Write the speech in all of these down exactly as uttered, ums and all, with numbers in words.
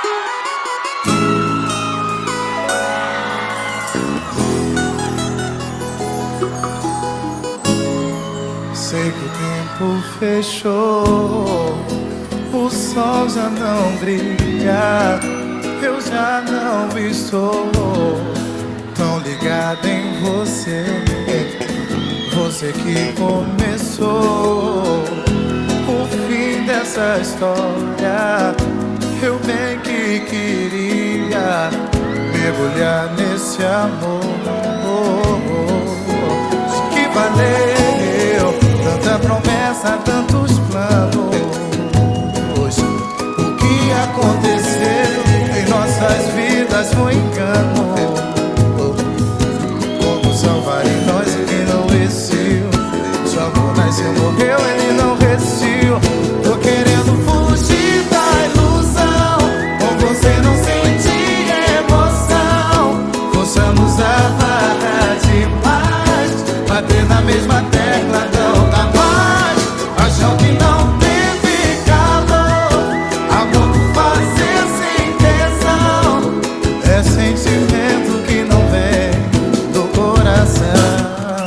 Sei que o tempo fechou, o sol já não brilha, eu já não estou tão ligado em você. Você que começou o fim dessa história, eu bem que queria mergulhar nesse amor. De que valeu tanta promessa, tantos planos? O que aconteceu em nossas vidas foi engano. Como salvar em nós quem não existiu? Seu amor nasceu, morreu, ele não resistiu. Tô querendo fugir da ilusão, com você não senti emoção. Forçamos a barra demais, bater na mesma tecla não dá mais. Acham que não teve calor, amor por fazer sem intenção. É sentimento que não vem do coração.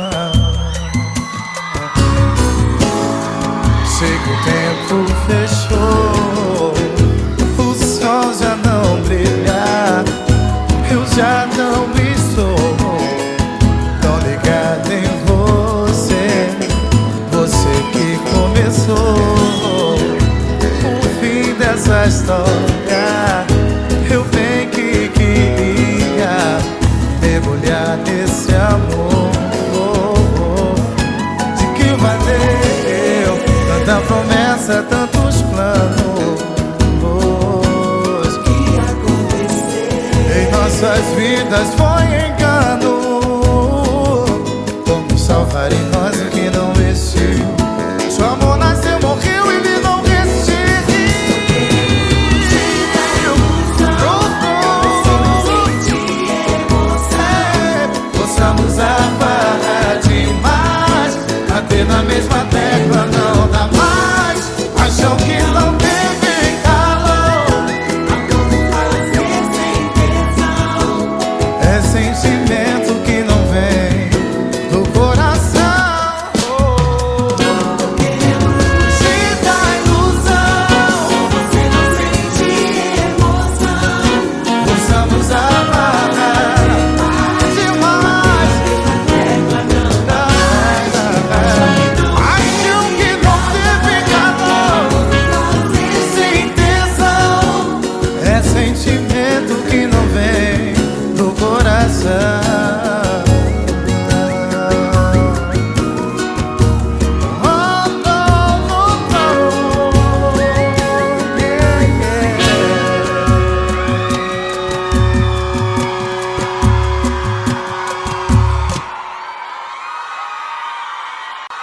Sei que o tempo fechou, o sol já não brilha, eu já não estou tão ligado em você. Você que começou o fim dessa história, eu bem que queria mergulhar nesse amor. De que valeu tanta promessa, tantos planos? O que aconteceu em nossas vidas foi